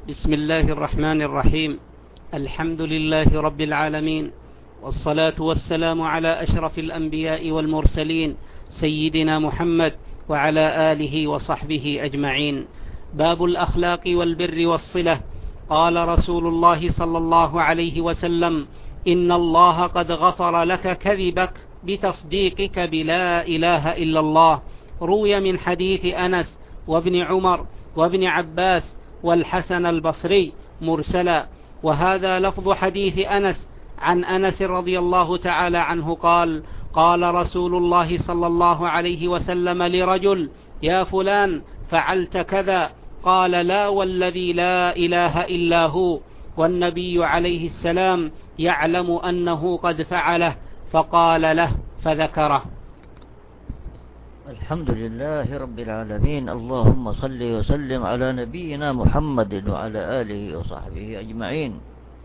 بسم الله الرحمن الرحيم. الحمد لله رب العالمين، والصلاة والسلام على أشرف الأنبياء والمرسلين سيدنا محمد وعلى آله وصحبه أجمعين. باب الأخلاق والبر والصلة. قال رسول الله صلى الله عليه وسلم: إن الله قد غفر لك كذبك بتصديقك بلا إله إلا الله. روي من حديث أنس وابن عمر وابن عباس والحسن البصري مرسلا. وهذا لفظ حديث أنس عن أنس رضي الله تعالى عنه قال: قال رسول الله صلى الله عليه وسلم لرجل: يا فلان فعلت كذا. قال: لا والذي لا إله إلا هو. والنبي عليه السلام يعلم أنه قد فعله، فقال له فذكره. الحمد لله رب العالمين، اللهم صل وسلم على نبينا محمد وعلى آله وصحبه أجمعين.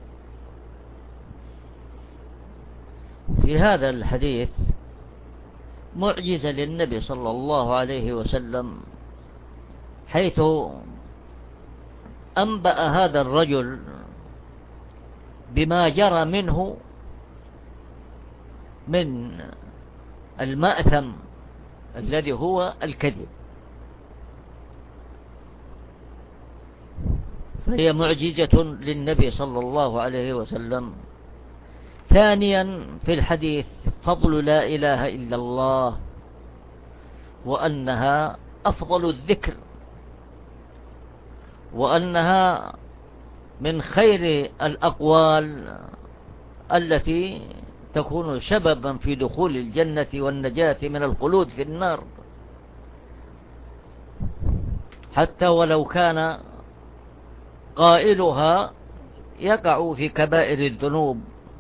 في هذا الحديث معجزة للنبي صلى الله عليه وسلم، حيث أنبأ هذا الرجل بما جرى منه من المأثم الذي هو الكذب، فهي معجزة للنبي صلى الله عليه وسلم. ثانيا في الحديث فضل لا إله إلا الله، وأنها أفضل الذكر، وأنها من خير الأقوال التي تكون سببا في دخول الجنة والنجاة من الخلود في النار، حتى ولو كان قائلها يقع في كبائر الذنوب،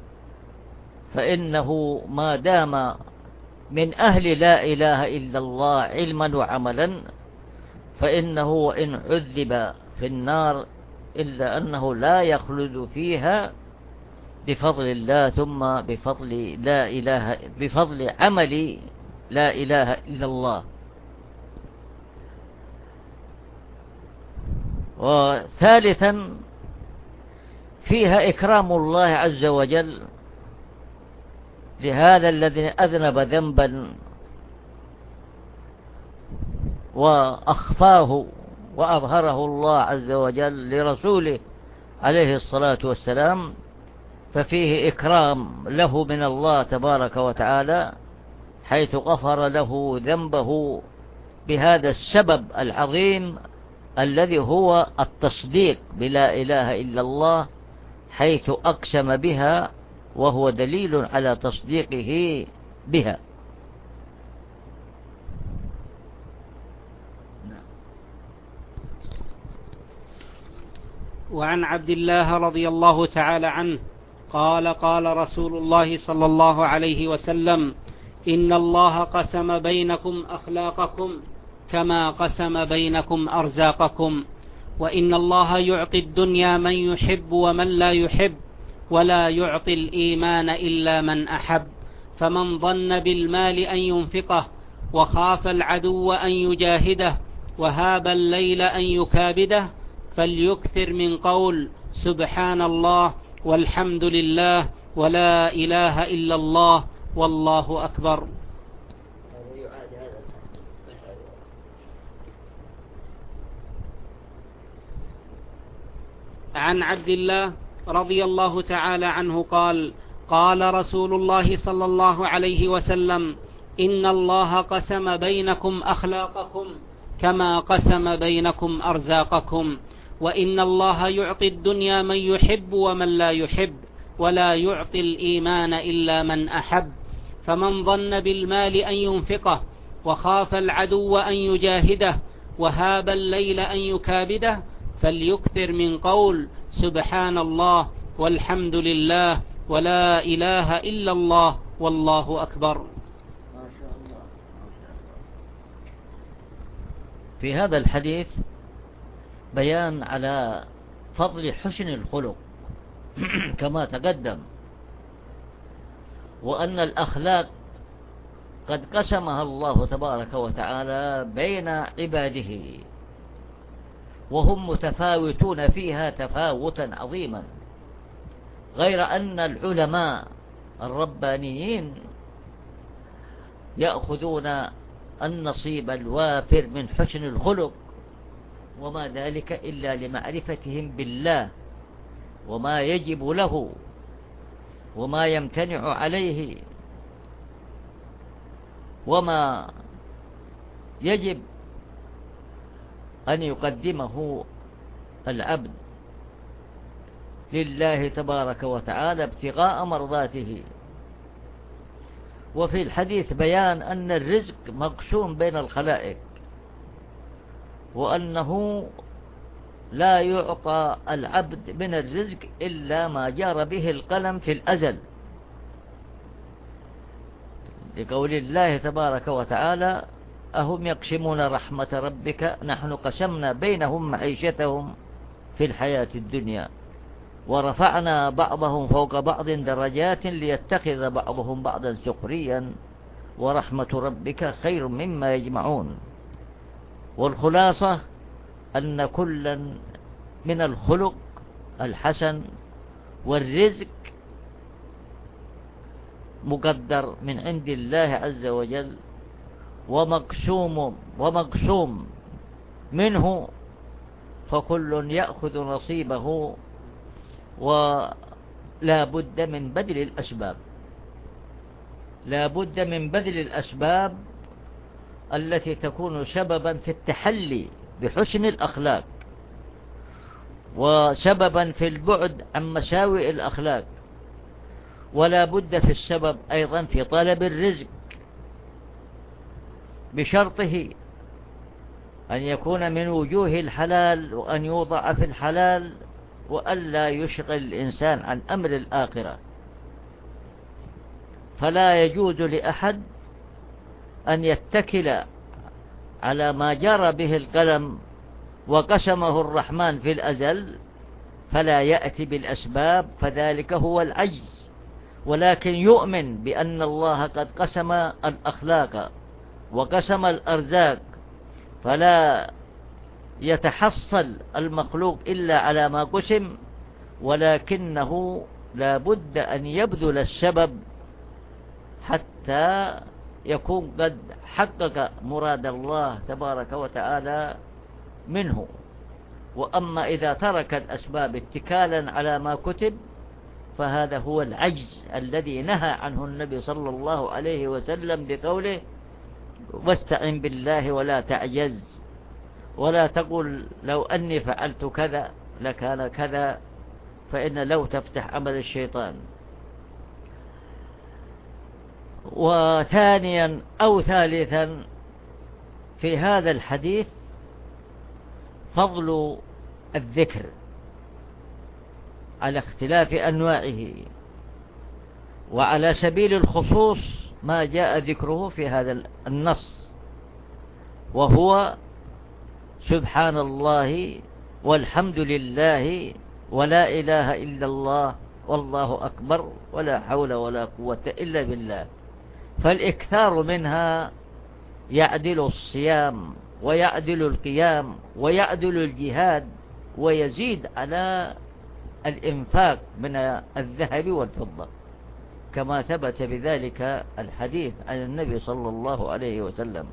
فإنه ما دام من أهل لا إله إلا الله علما وعملا، فإنه وإن عذب في النار إلا أنه لا يخلد فيها بفضل الله، ثم بفضل عمل لا إله إلا الله. وثالثا فيها إكرام الله عز وجل لهذا الذي أذنب ذنبا وأخفاه وأظهره الله عز وجل لرسوله عليه الصلاة والسلام، ففيه إكرام له من الله تبارك وتعالى، حيث غفر له ذنبه بهذا السبب العظيم الذي هو التصديق بلا إله إلا الله، حيث أقسم بها وهو دليل على تصديقه بها. وعن عبد الله رضي الله تعالى عنه قال: قال رسول الله صلى الله عليه وسلم: إن الله قسم بينكم أخلاقكم كما قسم بينكم أرزاقكم، وإن الله يعطي الدنيا من يحب ومن لا يحب، ولا يعطي الإيمان إلا من أحب. فمن ظن بالمال أن ينفقه، وخاف العدو أن يجاهده، وهاب الليل أن يكابده، فليكثر من قول سبحان الله والحمد لله ولا إله إلا الله والله أكبر. عن عبد الله رضي الله تعالى عنه قال: قال رسول الله صلى الله عليه وسلم: إن الله قسم بينكم أخلاقكم كما قسم بينكم أرزاقكم، وإن الله يعطي الدنيا من يحب ومن لا يحب، ولا يعطي الإيمان إلا من أحب. فمن ظن بالمال أن ينفقه، وخاف العدو أن يجاهده، وهاب الليل أن يكابده، فليكثر من قول سبحان الله والحمد لله ولا إله إلا الله والله أكبر. في هذا الحديث بيان على فضل حسن الخلق كما تقدم، وأن الأخلاق قد قسمها الله تبارك وتعالى بين عباده، وهم متفاوتون فيها تفاوتا عظيما، غير أن العلماء الربانيين يأخذون النصيب الوافر من حسن الخلق، وما ذلك إلا لمعرفتهم بالله وما يجب له وما يمتنع عليه وما يجب أن يقدمه العبد لله تبارك وتعالى ابتغاء مرضاته. وفي الحديث بيان أن الرزق مقسوم بين الخلائق، وأنه لا يعطى العبد من الرزق إلا ما جار به القلم في الأزل، لقول الله تبارك وتعالى: أهم يقسمون رحمة ربك نحن قسمنا بينهم معيشتهم في الحياة الدنيا ورفعنا بعضهم فوق بعض درجات ليتخذ بعضهم بعضا سخريا ورحمة ربك خير مما يجمعون. والخلاصة أن كلا من الخلق الحسن والرزق مقدر من عند الله عز وجل ومقسوم منه، فكل يأخذ نصيبه، ولا بد من بذل الأسباب، لا بد من بذل الأسباب التي تكون سببا في التحلي بحسن الأخلاق، وسببا في البعد عن مساوئ الأخلاق، ولا بد في السبب أيضا في طلب الرزق بشرطه أن يكون من وجوه الحلال، وأن يوضع في الحلال، وألا يشغل الإنسان عن أمر الآخرة. فلا يجوز لأحد أن يتكل على ما جرى به القلم وقسمه الرحمن في الأزل فلا يأتي بالأسباب، فذلك هو العجز، ولكن يؤمن بأن الله قد قسم الأخلاق وقسم الأرزاق، فلا يتحصل المخلوق إلا على ما قسم، ولكنه لا بد أن يبذل السبب حتى يكون قد حقق مراد الله تبارك وتعالى منه. وأما إذا ترك الأسباب اتكالا على ما كتب فهذا هو العجز الذي نهى عنه النبي صلى الله عليه وسلم بقوله: واستعن بالله ولا تعجز، ولا تقل لو أني فعلت كذا لكان كذا، فإن لو تفتح عمل الشيطان. وثانيا أو ثالثا في هذا الحديث فضل الذكر على اختلاف أنواعه، وعلى سبيل الخصوص ما جاء ذكره في هذا النص، وهو سبحان الله والحمد لله ولا إله إلا الله والله أكبر ولا حول ولا قوة إلا بالله. فالإكثار منها يعدل الصيام ويعدل القيام ويعدل الجهاد، ويزيد على الإنفاق من الذهب والفضة، كما ثبت بذلك الحديث عن النبي صلى الله عليه وسلم.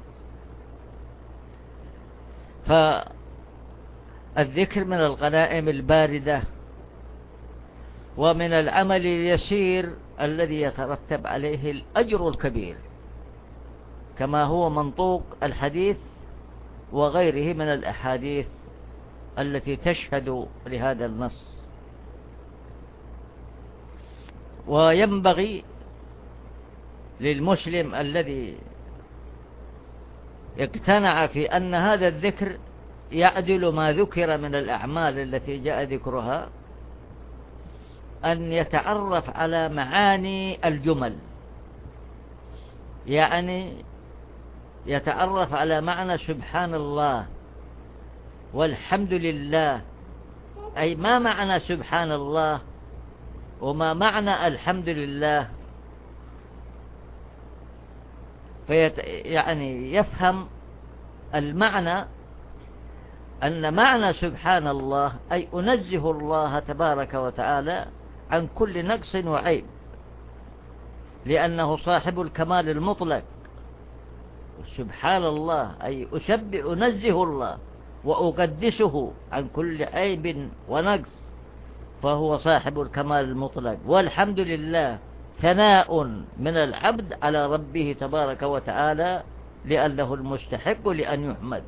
فالذكر من الغنائم الباردة ومن العمل اليسير الذي يترتب عليه الأجر الكبير، كما هو منطوق الحديث وغيره من الأحاديث التي تشهد لهذا النص. وينبغي للمسلم الذي اقتنع في أن هذا الذكر يعدل ما ذكر من الأعمال التي جاء ذكرها أن يتعرف على معاني الجمل، يعني يتعرف على معنى سبحان الله والحمد لله، أي ما معنى سبحان الله وما معنى الحمد لله، يعني يفهم المعنى أن معنى سبحان الله أي أنزه الله تبارك وتعالى عن كل نقص وعيب، لأنه صاحب الكمال المطلق. سبحان الله أي أنزه الله وأقدسه عن كل عيب ونقص، فهو صاحب الكمال المطلق. والحمد لله ثناء من العبد على ربه تبارك وتعالى، لأنه المستحق لأن يحمد.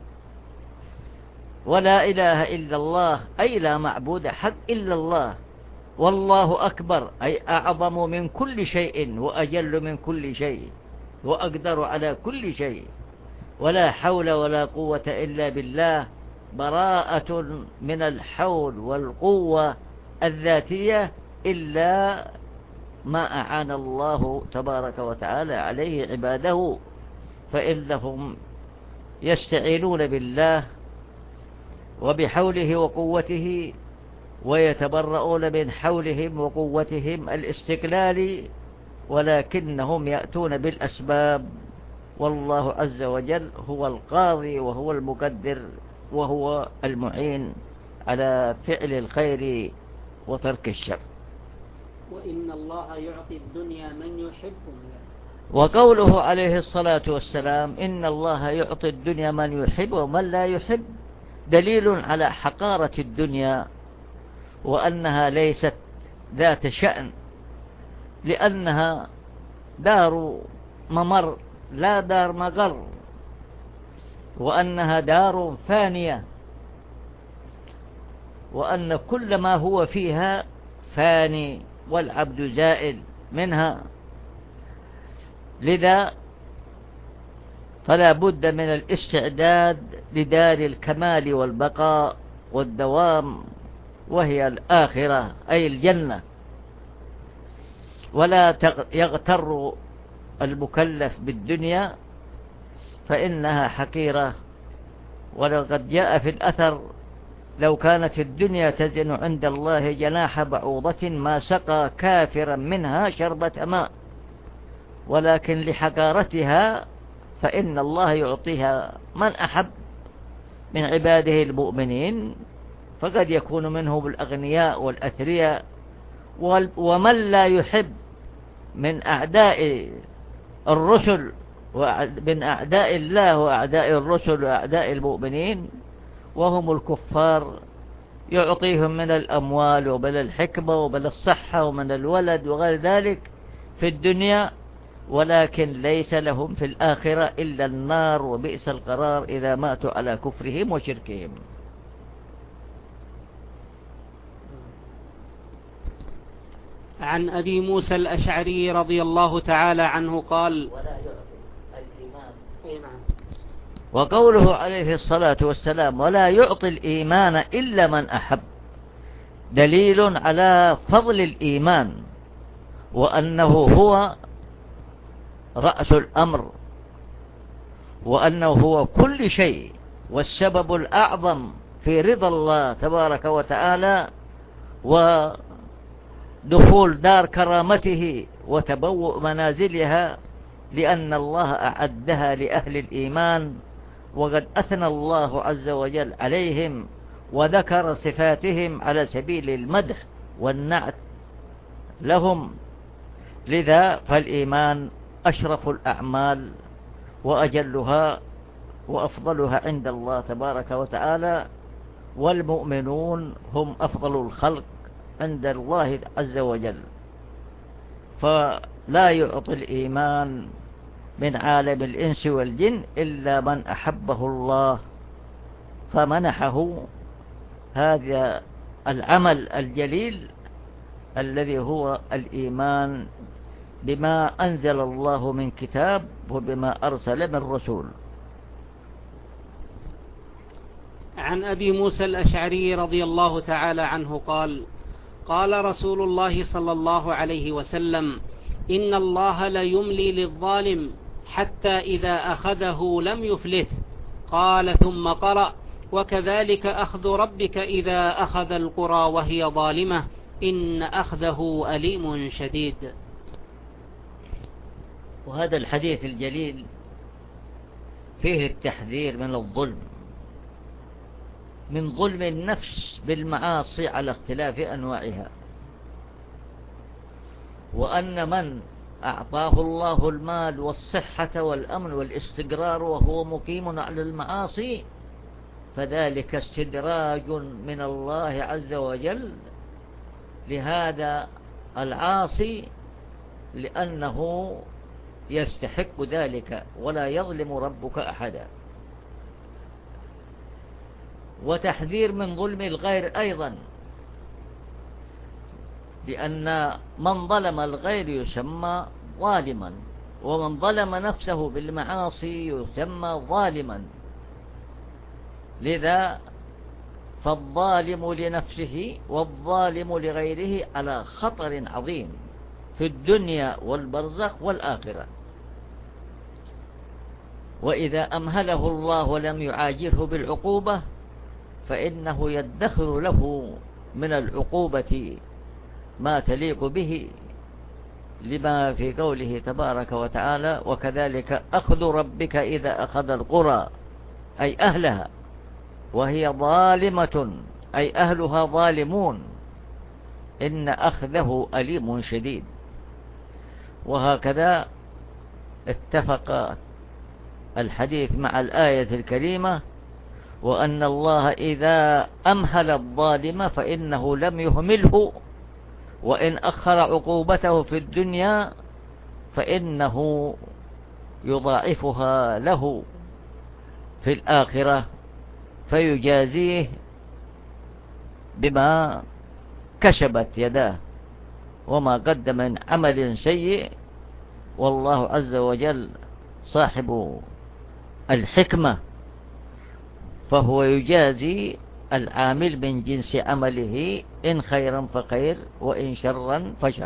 ولا إله إلا الله أي لا معبود حق إلا الله. والله أكبر أي أعظم من كل شيء وأجل من كل شيء وأقدر على كل شيء. ولا حول ولا قوة إلا بالله، براءة من الحول والقوة الذاتية إلا ما أعان الله تبارك وتعالى عليه عباده، فإنهم يستعينون بالله وبحوله وقوته، ويتبرؤون من حولهم وقوتهم الاستقلال، ولكنهم يأتون بالأسباب. والله عز وجل هو القاضي وهو المقدر وهو المعين على فعل الخير وترك الشر. وإن الله يعطي الدنيا من يحب. وقوله عليه الصلاة والسلام إن الله يعطي الدنيا من يحب ومن لا يحب دليل على حقارة الدنيا، وأنها ليست ذات شأن، لأنها دار ممر لا دار مقر، وأنها دار فانية، وأن كل ما هو فيها فاني والعبد زائل منها. لذا فلا بد من الاستعداد لدار الكمال والبقاء والدوام، وهي الآخرة أي الجنة. ولا يغتر المكلف بالدنيا فإنها حقيرة. ولقد جاء في الأثر لو كانت الدنيا تزن عند الله جناح بعوضة ما سقى كافرا منها شربة ماء، ولكن لحقارتها فإن الله يعطيها من أحب من عباده المؤمنين، فقد يكون منهم الأغنياء والأثرياء. ومن لا يحب من أعداء الرسل ومن أعداء الله وأعداء الرسل وأعداء المؤمنين وهم الكفار، يعطيهم من الأموال ومن الحكمة ومن الصحة ومن الولد وغير ذلك في الدنيا، ولكن ليس لهم في الآخرة إلا النار، وبئس القرار إذا ماتوا على كفرهم وشركهم. عن أبي موسى الأشعري رضي الله تعالى عنه قال: وقوله عليه الصلاة والسلام ولا يعطي الإيمان إلا من أحب دليل على فضل الإيمان، وأنه هو رأس الأمر، وأنه هو كل شيء، والسبب الأعظم في رضا الله تبارك وتعالى ودخول دار كرامته وتبوء منازلها، لأن الله أعدها لأهل الإيمان. وقد أثنى الله عز وجل عليهم وذكر صفاتهم على سبيل المدح والنعت لهم. لذا فالإيمان أشرف الأعمال وأجلها وأفضلها عند الله تبارك وتعالى، والمؤمنون هم أفضل الخلق عند الله عز وجل. فلا يعطي الإيمان من عالم الإنس والجن إلا من أحبه الله فمنحه هذا العمل الجليل الذي هو الإيمان بما أنزل الله من كتاب وبما أرسل من رسول. عن أبي موسى الأشعري رضي الله تعالى عنه قال: قال رسول الله صلى الله عليه وسلم: إن الله ليملي للظالم حتى إذا أخذه لم يفلته. قال ثم قرأ: وكذلك أخذ ربك إذا أخذ القرى وهي ظالمة إن أخذه أليم شديد. وهذا الحديث الجليل فيه التحذير من الظلم من ظلم النفس بالمعاصي على اختلاف أنواعها، وأن من أعطاه الله المال والصحة والأمن والاستقرار وهو مقيم على المعاصي فذلك استدراج من الله عز وجل لهذا العاصي، لأنه يستحق ذلك ولا يظلم ربك أحدا. وتحذير من ظلم الغير أيضا، لأن من ظلم الغير يسمى ظالما، ومن ظلم نفسه بالمعاصي يسمى ظالما. لذا فالظالم لنفسه والظالم لغيره على خطر عظيم في الدنيا والبرزخ والآخرة. وإذا أمهله الله ولم يعاجله بالعقوبة فإنه يدخر له من العقوبة ما تليق به، لما في قوله تبارك وتعالى: وكذلك أخذ ربك إذا أخذ القرى، أي أهلها، وهي ظالمة، أي أهلها ظالمون، إن أخذه أليم شديد. وهكذا اتفق الحديث مع الآية الكريمة: وأن الله إذا أمهل الظالم فإنه لم يهمله، وإن أخر عقوبته في الدنيا فإنه يضاعفها له في الآخرة فيجازيه بما كسبت يداه وما قدم من عمل سيء. والله عز وجل صاحب الحكمة، فهو يجازي العامل من جنس عمله، إن خيرا فخير وإن شرا فشر.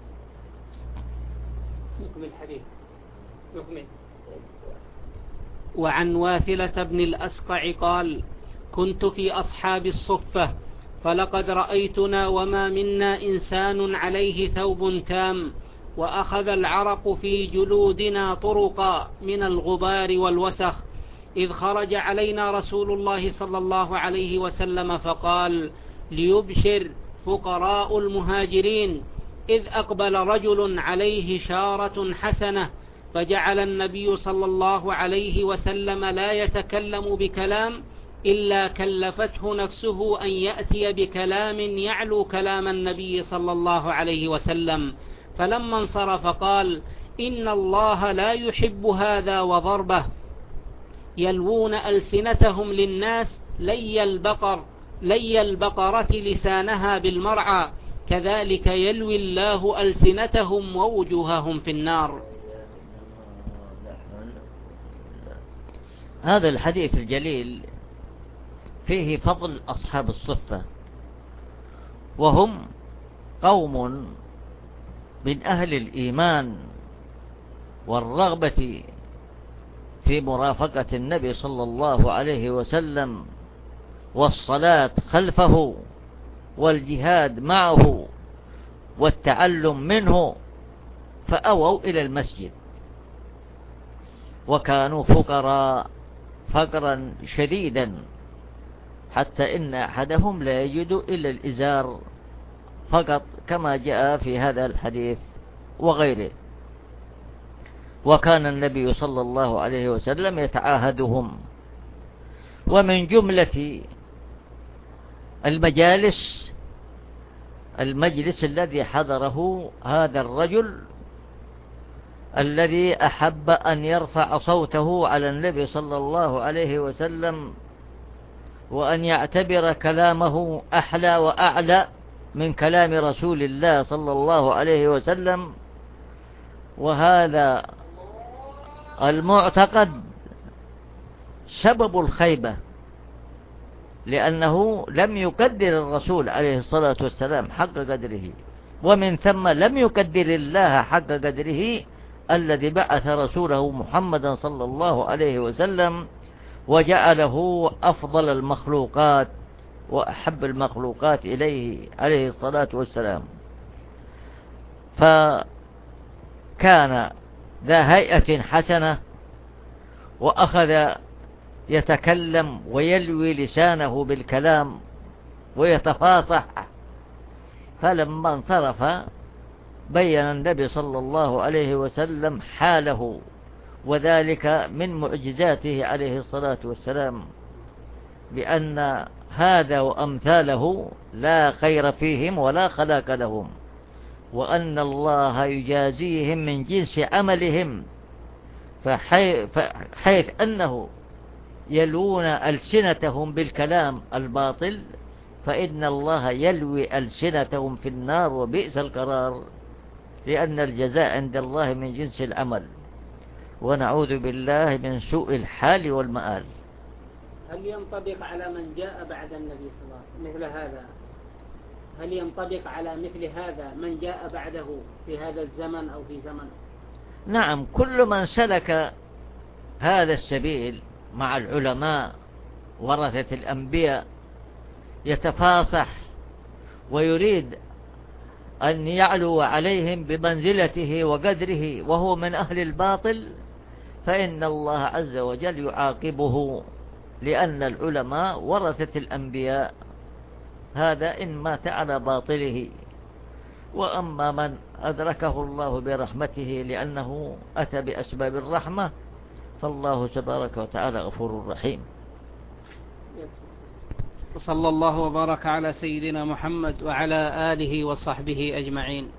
وعن واثلة بن الأسقع قال: كنت في أصحاب الصفة، فلقد رأيتنا وما منا إنسان عليه ثوب تام، وأخذ العرق في جلودنا طرقا من الغبار والوسخ، إذ خرج علينا رسول الله صلى الله عليه وسلم فقال: ليبشر فقراء المهاجرين، إذ أقبل رجل عليه شارة حسنة، فجعل النبي صلى الله عليه وسلم لا يتكلم بكلام إلا كلفته نفسه أن يأتي بكلام يعلو كلام النبي صلى الله عليه وسلم، فلما انصرف قال: إن الله لا يحب هذا وضربه، يلوون ألسنتهم للناس لي البقرة لسانها بالمرعى، كذلك يلوي الله ألسنتهم ووجوههم في النار. هذا الحديث الجليل فيه فضل أصحاب الصفة، وهم قوم من أهل الإيمان والرغبة في مرافقة النبي صلى الله عليه وسلم، والصلاة خلفه، والجهاد معه، والتعلم منه، فأووا إلى المسجد، وكانوا فقراء فقرا شديدا، حتى إن أحدهم لا يجد إلا الإزار فقط، كما جاء في هذا الحديث وغيره. وكان النبي صلى الله عليه وسلم يتعاهدهم. ومن جملة المجلس الذي حضره هذا الرجل الذي أحب أن يرفع صوته على النبي صلى الله عليه وسلم، وأن يعتبر كلامه أحلى وأعلى من كلام رسول الله صلى الله عليه وسلم. وهذا المعتقد سبب الخيبة، لأنه لم يقدر الرسول عليه الصلاة والسلام حق قدره، ومن ثم لم يقدر الله حق قدره الذي بعث رسوله محمدا صلى الله عليه وسلم وجعله أفضل المخلوقات وأحب المخلوقات إليه عليه الصلاة والسلام. فكان ذا هيئة حسنة، وأخذ يتكلم ويلوي لسانه بالكلام ويتفاصح. فلما انصرف بين النبي صلى الله عليه وسلم حاله، وذلك من معجزاته عليه الصلاة والسلام، بأن هذا وأمثاله لا خير فيهم ولا خلاق لهم، وأن الله يجازيهم من جنس عملهم، حيث أنه يلوون ألسنتهم بالكلام الباطل، فإن الله يلوي ألسنتهم في النار وبئس القرار، لأن الجزاء عند الله من جنس العمل، ونعوذ بالله من سوء الحال والمآل. هل ينطبق على من جاء بعد النبي صلى الله عليه وسلم مثل هذا؟ هل ينطبق على مثل هذا من جاء بعده في هذا الزمن أو في زمن؟ نعم، كل من سلك هذا السبيل مع العلماء ورثة الأنبياء يتفاصح ويريد أن يعلو عليهم بمنزلته وقدره وهو من أهل الباطل، فإن الله عز وجل يعاقبه، لأن العلماء ورثة الأنبياء، هذا إن مات على باطله. وأما من أدركه الله برحمته لأنه أتى بأسباب الرحمة، فالله تبارك وتعالى غفور رحيم. وصلى الله وبارك على سيدنا محمد وعلى آله وصحبه أجمعين.